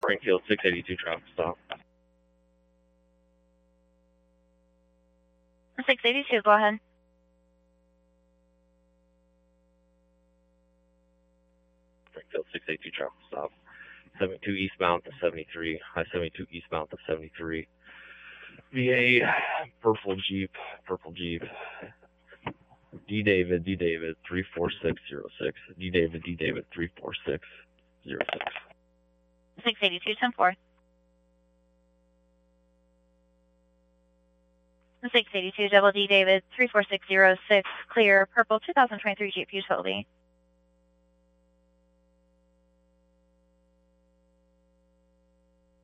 Springfield 682 traffic stop. 682, go ahead. Springfield 682 traffic stop. 72 eastbound to 73. I-72 eastbound to 73. VA, purple Jeep. D-David, 34606. D-David, 34606. 682, 10-4. 682, double D, David, 34606, clear, purple 2023 Jeep Utility.